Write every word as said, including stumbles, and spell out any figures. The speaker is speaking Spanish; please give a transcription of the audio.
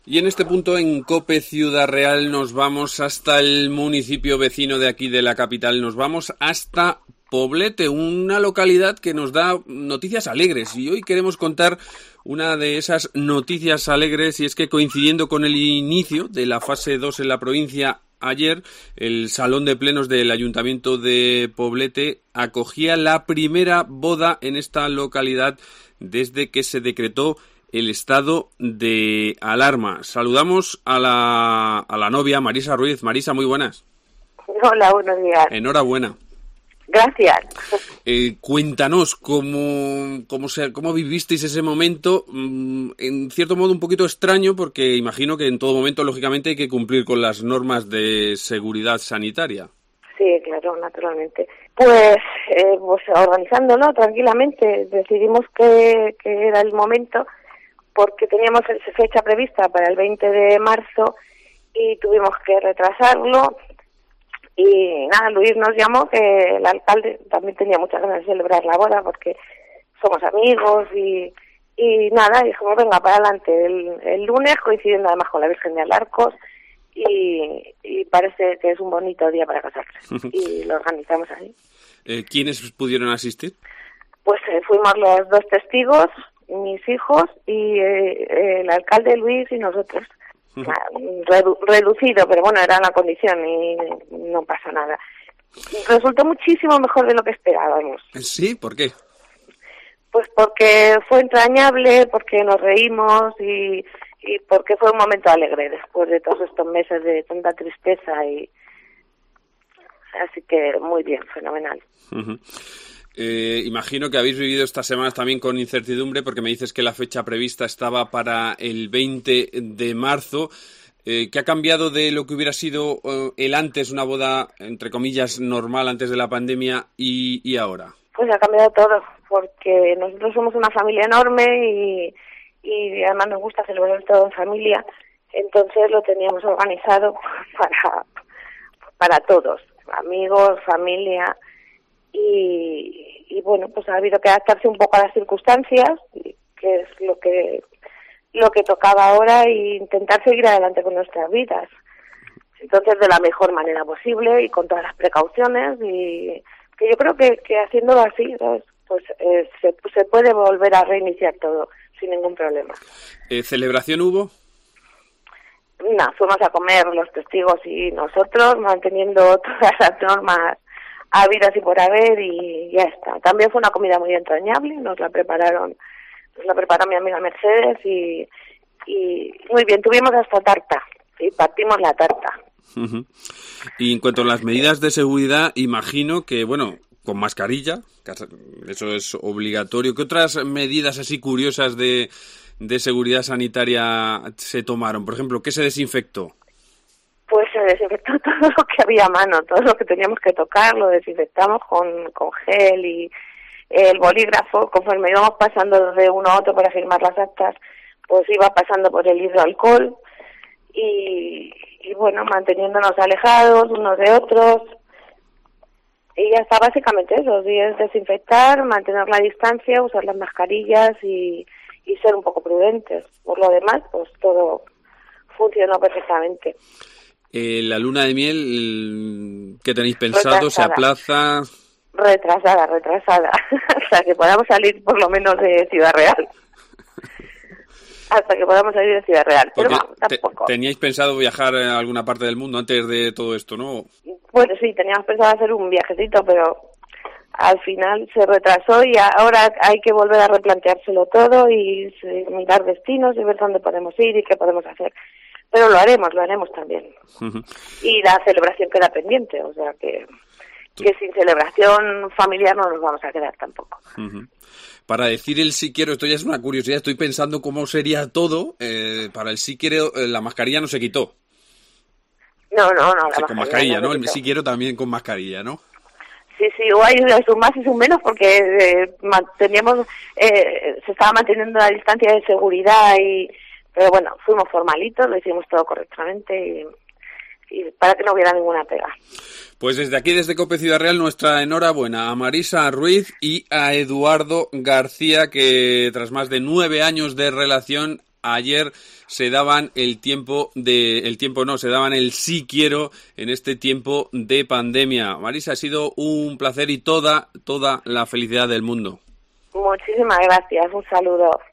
Y en este punto, en COPE Ciudad Real, nos vamos hasta el municipio vecino de aquí de la capital. Nos vamos hasta Poblete, una localidad que nos da noticias alegres. Y hoy queremos contar una de esas noticias alegres, y es que coincidiendo con el inicio de la fase dos en la provincia, ayer el Salón de Plenos del Ayuntamiento de Poblete acogía la primera boda en esta localidad desde que se decretó el estado de alarma. Saludamos a la, a la novia, Marisa Ruiz. Marisa, muy buenas. Hola, buenos días. Enhorabuena. Gracias. Eh, cuéntanos cómo, cómo, se, cómo vivisteis ese momento, mmm, en cierto modo un poquito extraño, porque imagino que en todo momento, lógicamente, hay que cumplir con las normas de seguridad sanitaria. Sí, claro, naturalmente. Pues, eh, pues organizándolo tranquilamente, decidimos que, que era el momento, porque teníamos fecha prevista para el veinte de marzo y tuvimos que retrasarlo. Y nada, Luis nos llamó, que el alcalde también tenía muchas ganas de celebrar la boda porque somos amigos y, y nada, dijimos venga para adelante el, el lunes, coincidiendo además con la Virgen de Alarcos, y, y parece que es un bonito día para casarse y lo organizamos ahí. Eh, ¿Quiénes pudieron asistir? Pues eh, fuimos los dos testigos, mis hijos y eh, el alcalde Luis y nosotros. Redu- reducido, pero bueno, era la condición y no pasa nada. Resultó muchísimo mejor de lo que esperábamos. ¿Sí? ¿Por qué? Pues porque fue entrañable, porque nos reímos y, y porque fue un momento alegre después de todos estos meses de tanta tristeza, y así que muy bien, fenomenal. Uh-huh. Eh, imagino que habéis vivido estas semanas también con incertidumbre, porque me dices que la fecha prevista estaba para el veinte de marzo. Eh, ¿Qué ha cambiado de lo que hubiera sido uh, el antes, una boda, entre comillas, normal antes de la pandemia, y, y ahora? Pues ha cambiado todo, porque nosotros somos una familia enorme y, y además nos gusta celebrar todo en familia, entonces lo teníamos organizado para, para todos, amigos, familia. Y, y bueno, pues ha habido que adaptarse un poco a las circunstancias, que es lo que lo que tocaba ahora, e intentar seguir adelante con nuestras vidas. Entonces, de la mejor manera posible y con todas las precauciones, y que yo creo que, que haciéndolo así, ¿sabes? Pues eh, se, se puede volver a reiniciar todo sin ningún problema. Eh, ¿Celebración hubo? No, fuimos a comer los testigos y nosotros, manteniendo todas las normas habidas y por haber, y ya está. También fue una comida muy entrañable, nos la prepararon, nos la preparó mi amiga Mercedes, y, y muy bien, tuvimos hasta tarta, y partimos la tarta. Uh-huh. Y en cuanto a las medidas de seguridad, imagino que, bueno, con mascarilla, eso es obligatorio. ¿Qué otras medidas así curiosas de, de seguridad sanitaria se tomaron? Por ejemplo, ¿qué se desinfectó? Pues se desinfectó todo lo que había a mano, todo lo que teníamos que tocar, lo desinfectamos con, con gel, y el bolígrafo, conforme íbamos pasando de uno a otro para firmar las actas, pues iba pasando por el hidroalcohol, y, y bueno, manteniéndonos alejados unos de otros, y ya está, básicamente eso, sí, es desinfectar, mantener la distancia, usar las mascarillas y, y ser un poco prudentes. Por lo demás, pues todo funcionó perfectamente. Eh, la luna de miel, ¿qué tenéis pensado? Retrasada. ¿Se aplaza? Retrasada, retrasada. Hasta que podamos salir por lo menos de Ciudad Real. Hasta que podamos salir de Ciudad Real. Pero Porque no, tampoco. Te, ¿Teníais pensado viajar a alguna parte del mundo antes de todo esto, no? Bueno, sí, teníamos pensado hacer un viajecito, pero al final se retrasó y ahora hay que volver a replanteárselo todo y mirar destinos y ver dónde podemos ir y qué podemos hacer. Pero lo haremos, lo haremos también. Uh-huh. Y la celebración queda pendiente, o sea que, que sin celebración familiar no nos vamos a quedar tampoco. Uh-huh. Para decir el sí quiero, esto ya es una curiosidad, estoy pensando cómo sería todo. Eh, para el sí quiero, eh, la mascarilla no se quitó. No, no, no. O sea, con mascarilla, ¿no? El sí quiero también con mascarilla, ¿no? Sí, sí, o hay un más y un menos porque eh, teníamos, eh, se estaba manteniendo la distancia de seguridad, y pero bueno, fuimos formalitos, lo hicimos todo correctamente y, y para que no hubiera ninguna pega. Pues desde aquí, desde COPE Ciudad Real, nuestra enhorabuena a Marisa Ruiz y a Eduardo García, que tras más de nueve años de relación ayer se daban el tiempo de, el tiempo no, se daban el sí quiero en este tiempo de pandemia. Marisa, ha sido un placer y toda, toda la felicidad del mundo. Muchísimas gracias, un saludo.